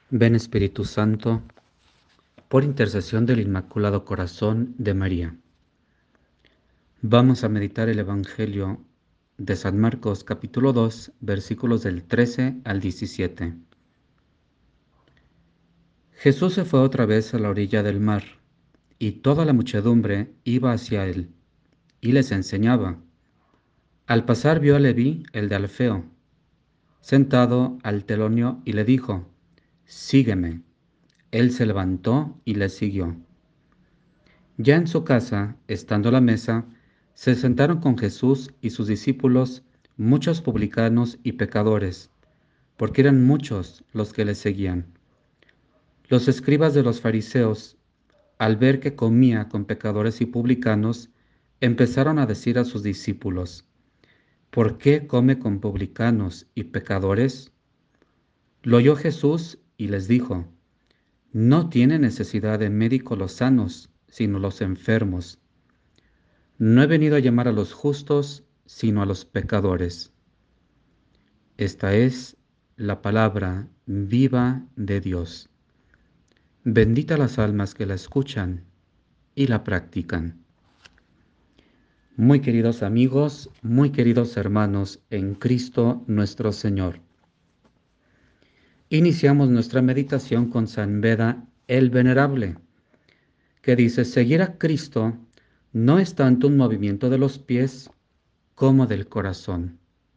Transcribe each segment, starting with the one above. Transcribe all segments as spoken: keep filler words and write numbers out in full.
Ven Espíritu Santo, por intercesión del Inmaculado Corazón de María. Vamos a meditar el Evangelio de San Marcos capítulo dos, versículos del trece al diecisiete. Jesús se fue otra vez a la orilla del mar, y toda la muchedumbre iba hacia él, y les enseñaba. Al pasar vio a Leví, el de Alfeo, sentado al telonio, y le dijo: Sígueme. Él se levantó y le siguió. Ya en su casa, estando a la mesa, se sentaron con Jesús y sus discípulos muchos publicanos y pecadores, porque eran muchos los que le seguían. Los escribas de los fariseos, al ver que comía con pecadores y publicanos, empezaron a decir a sus discípulos: ¿Por qué come con publicanos y pecadores? Lo oyó Jesús y les dijo: No tiene necesidad de médico los sanos, sino los enfermos. No he venido a llamar a los justos, sino a los pecadores. Esta es la palabra viva de Dios. Bendita las almas que la escuchan y la practican. Muy queridos amigos, muy queridos hermanos en Cristo nuestro Señor. Iniciamos nuestra meditación con San Beda el Venerable, que dice: seguir a Cristo no es tanto un movimiento de los pies como del corazón.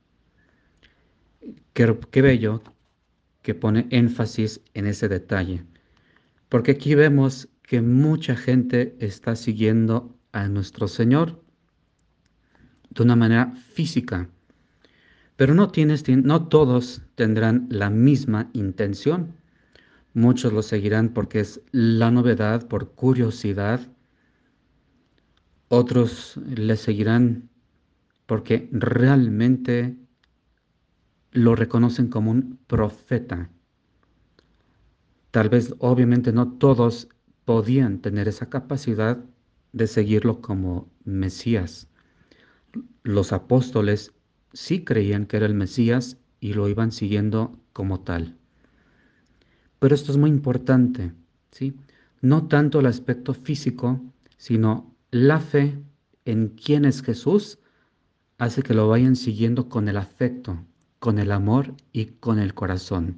Qué, qué bello que pone énfasis en ese detalle, porque aquí vemos que mucha gente está siguiendo a nuestro Señor de una manera física, pero no, tienes, no todos tendrán la misma intención. Muchos lo seguirán porque es la novedad, por curiosidad. Otros le seguirán porque realmente lo reconocen como un profeta. Tal vez, obviamente, no todos podían tener esa capacidad de seguirlo como Mesías. Los apóstoles sí creían que era el Mesías y lo iban siguiendo como tal. Pero esto es muy importante, ¿sí? No tanto el aspecto físico, sino la fe en quién es Jesús hace que lo vayan siguiendo con el afecto, con el amor y con el corazón.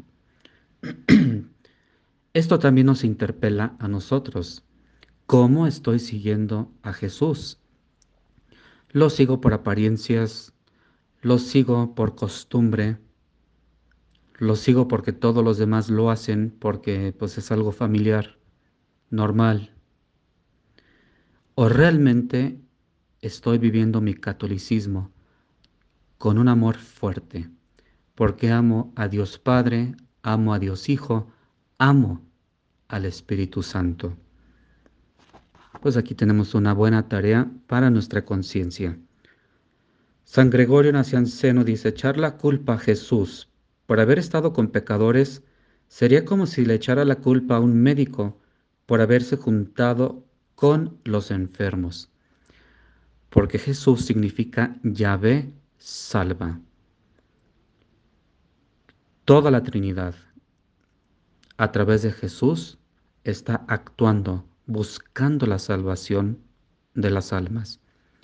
Esto también nos interpela a nosotros. ¿Cómo estoy siguiendo a Jesús? ¿Lo sigo por apariencias? ¿Lo sigo por costumbre? ¿Lo sigo porque todos los demás lo hacen, porque pues es algo familiar, normal? ¿O realmente estoy viviendo mi catolicismo con un amor fuerte? Porque amo a Dios Padre, amo a Dios Hijo, amo al Espíritu Santo. Pues aquí tenemos una buena tarea para nuestra conciencia. San Gregorio Nacianceno dice: echar la culpa a Jesús por haber estado con pecadores sería como si le echara la culpa a un médico por haberse juntado con los enfermos, porque Jesús significa Yahvé salva. Toda la Trinidad, a través de Jesús, está actuando, buscando la salvación de las almas.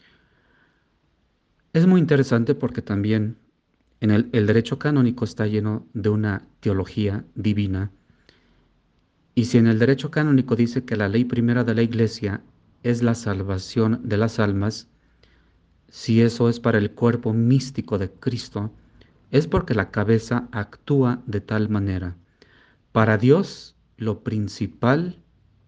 Es muy interesante porque también en el, el derecho canónico está lleno de una teología divina. Y si en el derecho canónico dice que la ley primera de la Iglesia es la salvación de las almas, si eso es para el cuerpo místico de Cristo, es porque la cabeza actúa de tal manera. Para Dios, lo principal,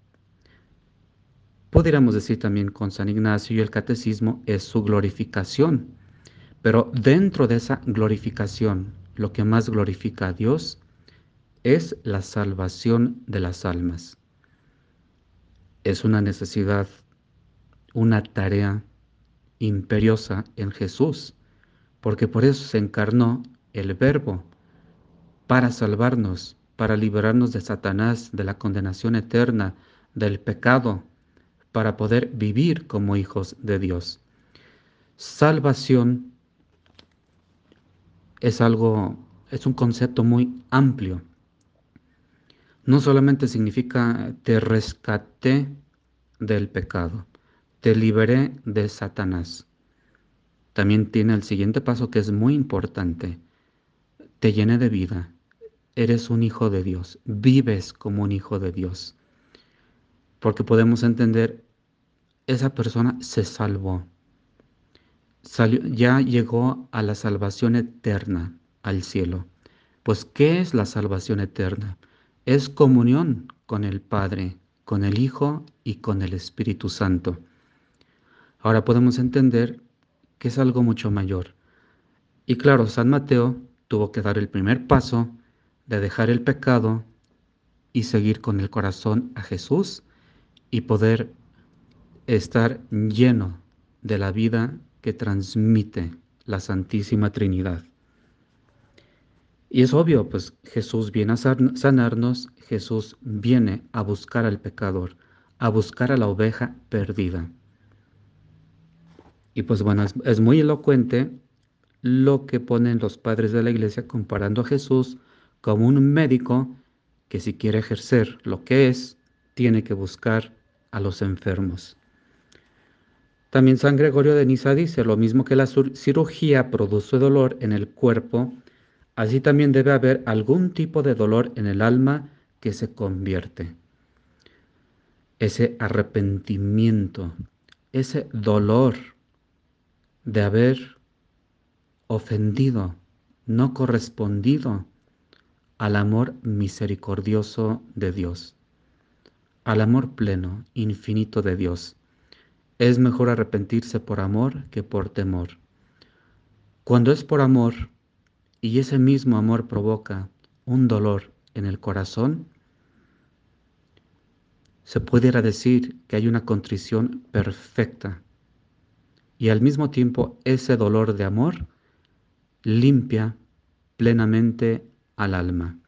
podríamos decir también con San Ignacio y el Catecismo, es su glorificación. Pero dentro de esa glorificación, lo que más glorifica a Dios es la salvación de las almas. Es una necesidad, una tarea imperiosa en Jesús, porque por eso se encarnó el Verbo, para salvarnos, para liberarnos de Satanás, de la condenación eterna, del pecado, para poder vivir como hijos de Dios. Salvación es algo, es un concepto muy amplio. no solamente significa te rescaté del pecado, te liberé de Satanás. También tiene el siguiente paso que es muy importante. Te llené de vida. Eres un hijo de Dios. Vives como un hijo de Dios. Porque podemos entender, esa persona se salvó. Salió, ya llegó a la salvación eterna, al cielo. Pues, ¿qué es la salvación eterna? Es comunión con el Padre, con el Hijo y con el Espíritu Santo. Ahora podemos entender que es algo mucho mayor. Y claro, San Mateo tuvo que dar el primer paso de dejar el pecado y seguir con el corazón a Jesús y poder estar lleno de la vida que transmite la Santísima Trinidad. Y es obvio, pues Jesús viene a sanarnos, Jesús viene a buscar al pecador, a buscar a la oveja perdida. Y pues bueno, es, es muy elocuente lo que ponen los padres de la iglesia comparando a Jesús como un médico que si quiere ejercer lo que es, tiene que buscar a los enfermos. También San Gregorio de Niza dice, lo mismo que la cirugía produce dolor en el cuerpo, así también debe haber algún tipo de dolor en el alma que se convierte. Ese arrepentimiento, ese dolor de haber ofendido, no correspondido al amor misericordioso de Dios, al amor pleno, infinito de Dios. Es mejor arrepentirse por amor que por temor. Cuando es por amor, y ese mismo amor provoca un dolor en el corazón, se pudiera decir que hay una contrición perfecta y al mismo tiempo ese dolor de amor limpia plenamente al alma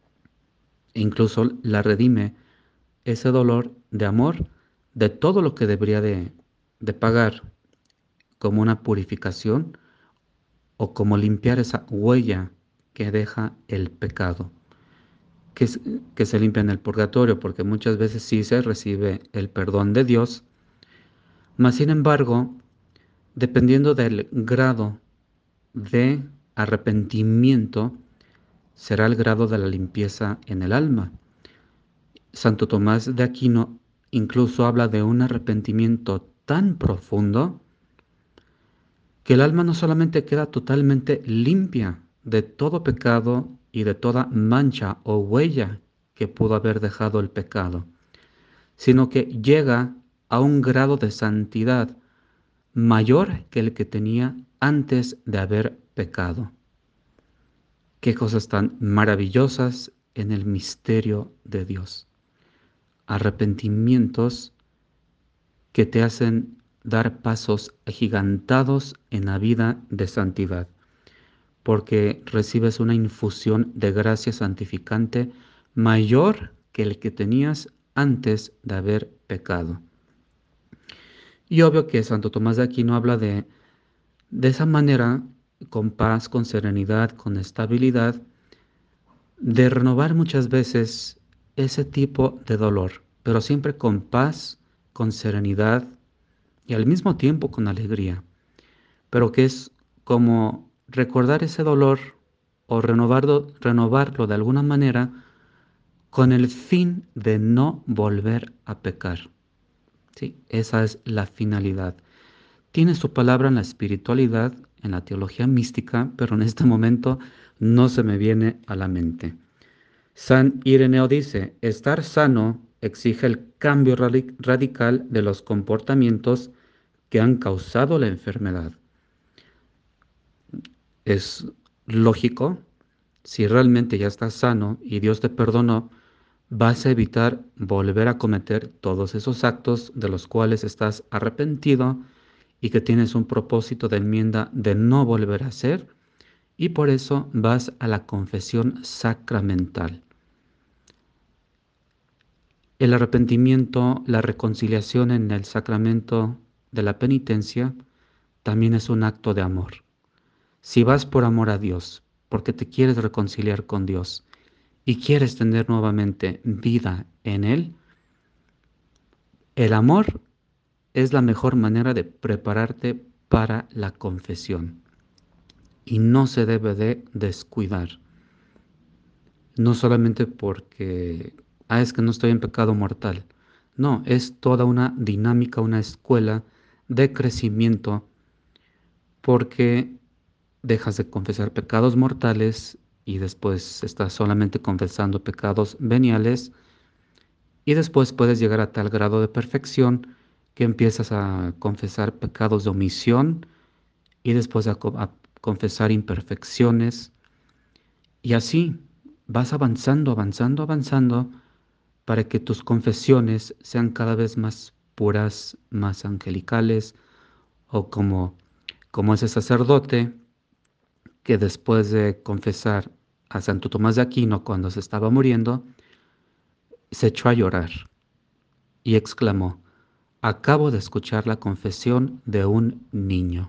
e incluso la redime ese dolor de amor de todo lo que debería de, de pagar como una purificación o como limpiar esa huella que deja el pecado. Que, que se limpia en el purgatorio, porque muchas veces sí se recibe el perdón de Dios, mas sin embargo, dependiendo del grado de arrepentimiento, será el grado de la limpieza en el alma. Santo Tomás de Aquino incluso habla de un arrepentimiento tan profundo que el alma no solamente queda totalmente limpia de todo pecado y de toda mancha o huella que pudo haber dejado el pecado, sino que llega a un grado de santidad mayor que el que tenía antes de haber pecado. Qué cosas tan maravillosas en el misterio de Dios. Arrepentimientos que te hacen dar pasos agigantados en la vida de santidad, porque recibes una infusión de gracia santificante mayor que el que tenías antes de haber pecado. Y obvio que Santo Tomás de Aquino habla de, de esa manera, con paz, con serenidad, con estabilidad, de renovar muchas veces ese tipo de dolor, pero siempre con paz, con serenidad y al mismo tiempo con alegría, pero que es como recordar ese dolor o renovarlo, renovarlo de alguna manera con el fin de no volver a pecar. ¿Sí? Esa es la finalidad. Tiene su palabra en la espiritualidad, en la teología mística, pero en este momento no se me viene a la mente. San Ireneo dice, estar sano exige el cambio radical de los comportamientos que han causado la enfermedad. Es lógico, si realmente ya estás sano y Dios te perdonó, vas a evitar volver a cometer todos esos actos de los cuales estás arrepentido y que tienes un propósito de enmienda de no volver a hacer, y por eso vas a la confesión sacramental. El arrepentimiento, la reconciliación en el sacramento de la penitencia también es un acto de amor. Si vas por amor a Dios, porque te quieres reconciliar con Dios, y quieres tener nuevamente vida en Él, el amor es la mejor manera de prepararte para la confesión y no se debe de descuidar. No solamente porque, ah, es que no estoy en pecado mortal. No, es toda una dinámica, una escuela de crecimiento porque dejas de confesar pecados mortales y después estás solamente confesando pecados veniales y después puedes llegar a tal grado de perfección que empiezas a confesar pecados de omisión y después a, co- a confesar imperfecciones y así vas avanzando, avanzando, avanzando para que tus confesiones sean cada vez más puras, más angelicales o como, como ese sacerdote que después de confesar a Santo Tomás de Aquino cuando se estaba muriendo, se echó a llorar y exclamó: acabo de escuchar la confesión de un niño.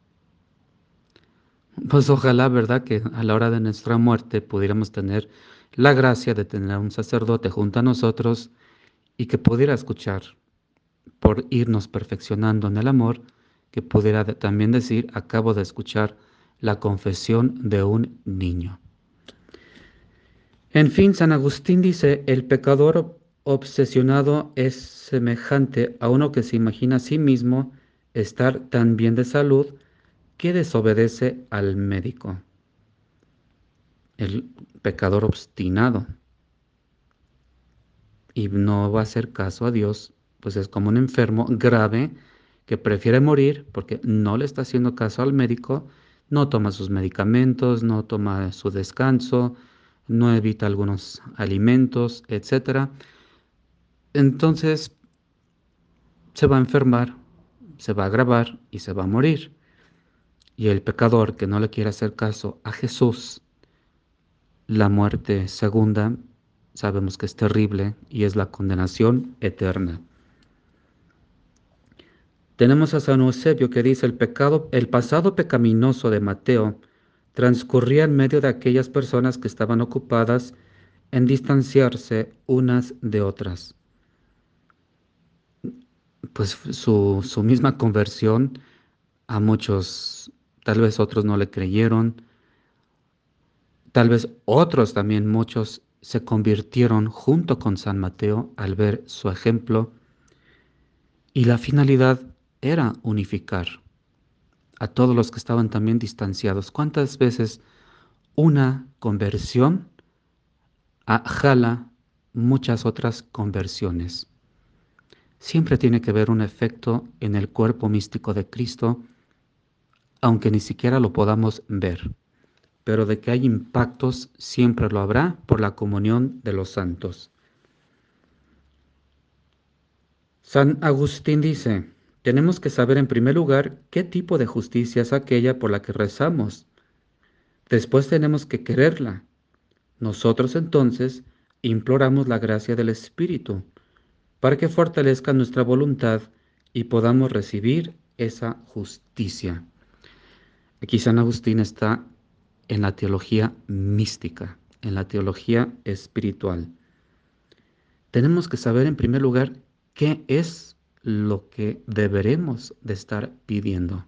Pues ojalá, ¿verdad?, que a la hora de nuestra muerte pudiéramos tener la gracia de tener a un sacerdote junto a nosotros y que pudiera escuchar, por irnos perfeccionando en el amor, que pudiera de- también decir: acabo de escuchar la confesión de un niño. En fin, San Agustín dice: el pecador obsesionado es semejante a uno que se imagina a sí mismo estar tan bien de salud que desobedece al médico. El pecador obstinado y no va a hacer caso a Dios, pues es como un enfermo grave que prefiere morir porque no le está haciendo caso al médico, no toma sus medicamentos, no toma su descanso, no evita algunos alimentos, etcétera. Entonces se va a enfermar, se va a agravar y se va a morir. Y el pecador que no le quiere hacer caso a Jesús, la muerte segunda, sabemos que es terrible y es la condenación eterna. Tenemos a San Eusebio que dice: el pecado, el pasado pecaminoso de Mateo transcurría en medio de aquellas personas que estaban ocupadas en distanciarse unas de otras. Pues su, su misma conversión, a muchos, tal vez otros no le creyeron, tal vez otros también, muchos se convirtieron junto con San Mateo al ver su ejemplo, y la finalidad era unificar a todos los que estaban también distanciados. ¿Cuántas veces una conversión ah, jala muchas otras conversiones? Siempre tiene que haber un efecto en el cuerpo místico de Cristo, aunque ni siquiera lo podamos ver, pero de que hay impactos siempre lo habrá por la comunión de los santos. San Agustín dice: tenemos que saber en primer lugar qué tipo de justicia es aquella por la que rezamos. Después tenemos que quererla. Nosotros entonces imploramos la gracia del Espíritu para que fortalezca nuestra voluntad y podamos recibir esa justicia. Aquí San Agustín está en la teología mística, en la teología espiritual. Tenemos que saber en primer lugar qué es lo que deberemos de estar pidiendo.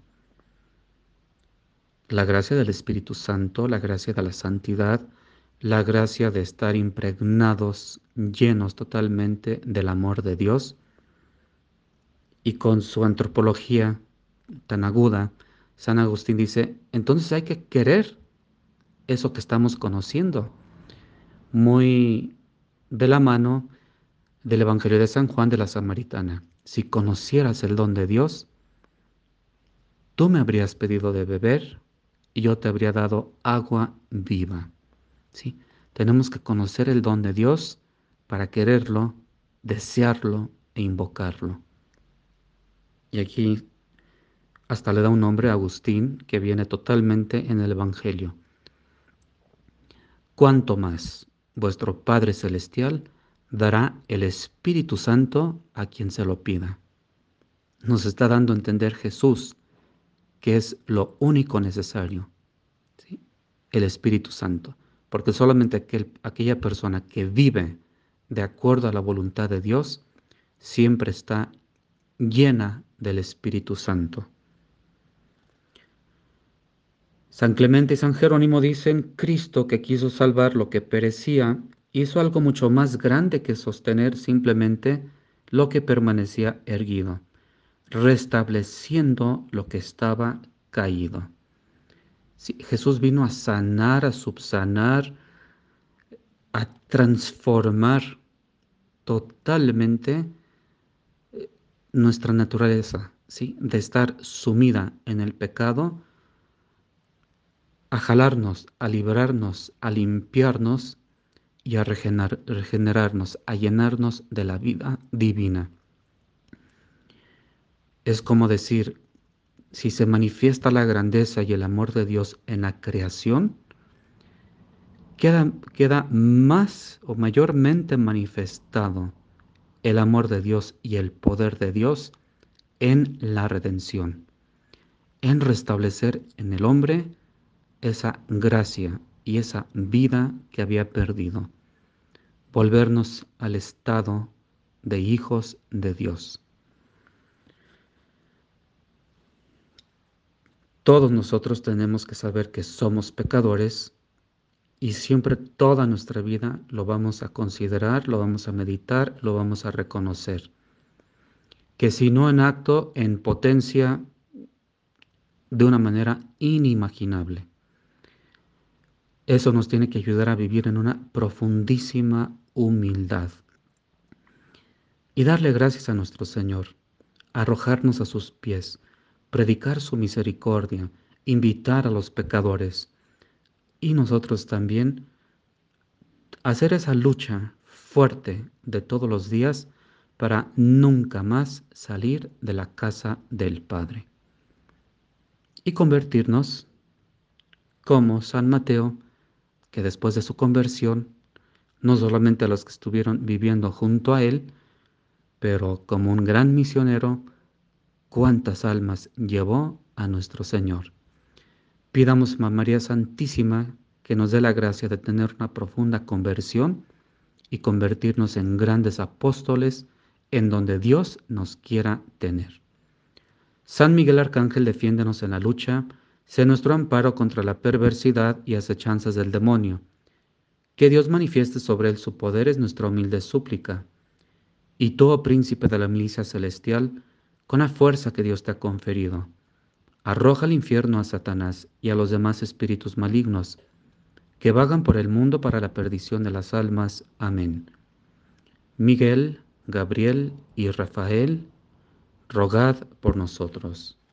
La gracia del Espíritu Santo, la gracia de la santidad, la gracia de estar impregnados, llenos totalmente del amor de Dios, y con su antropología tan aguda, San Agustín dice: entonces hay que querer eso que estamos conociendo, muy de la mano del Evangelio de San Juan de la Samaritana. Si conocieras el don de Dios, tú me habrías pedido de beber y yo te habría dado agua viva. ¿Sí? Tenemos que conocer el don de Dios para quererlo, desearlo e invocarlo. Y aquí hasta le da un nombre a Agustín que viene totalmente en el Evangelio. Cuanto más vuestro Padre Celestial dará el Espíritu Santo a quien se lo pida. Nos está dando a entender Jesús que es lo único necesario, ¿sí? El Espíritu Santo, porque solamente aquel, aquella persona que vive de acuerdo a la voluntad de Dios siempre está llena del Espíritu Santo. San Clemente y San Jerónimo dicen: Cristo, que quiso salvar lo que perecía, hizo algo mucho más grande que sostener simplemente lo que permanecía erguido, restableciendo lo que estaba caído. Sí, Jesús vino a sanar, a subsanar, a transformar totalmente nuestra naturaleza, ¿sí? De estar sumida en el pecado, a jalarnos, a liberarnos, a limpiarnos y a regenerar, regenerarnos, a llenarnos de la vida divina. Es como decir, si se manifiesta la grandeza y el amor de Dios en la creación, queda, queda más o mayormente manifestado el amor de Dios y el poder de Dios en la redención, en restablecer en el hombre esa gracia y esa vida que había perdido, volvernos al estado de hijos de Dios. Todos nosotros tenemos que saber que somos pecadores y siempre toda nuestra vida lo vamos a considerar, lo vamos a meditar, lo vamos a reconocer. Que si no en acto, en potencia, de una manera inimaginable. Eso nos tiene que ayudar a vivir en una profundísima humildad y darle gracias a nuestro Señor, arrojarnos a sus pies, predicar su misericordia, invitar a los pecadores y nosotros también hacer esa lucha fuerte de todos los días para nunca más salir de la casa del Padre y convertirnos como San Mateo, que después de su conversión, no solamente a los que estuvieron viviendo junto a él, pero como un gran misionero, cuántas almas llevó a nuestro Señor. Pidamos a María Santísima que nos dé la gracia de tener una profunda conversión y convertirnos en grandes apóstoles en donde Dios nos quiera tener. San Miguel Arcángel, defiéndenos en la lucha, sé nuestro amparo contra la perversidad y acechanzas del demonio. Que Dios manifieste sobre él su poder es nuestra humilde súplica. Y tú, oh príncipe de la milicia celestial, con la fuerza que Dios te ha conferido, arroja al infierno a Satanás y a los demás espíritus malignos que vagan por el mundo para la perdición de las almas. Amén. Miguel, Gabriel y Rafael, rogad por nosotros.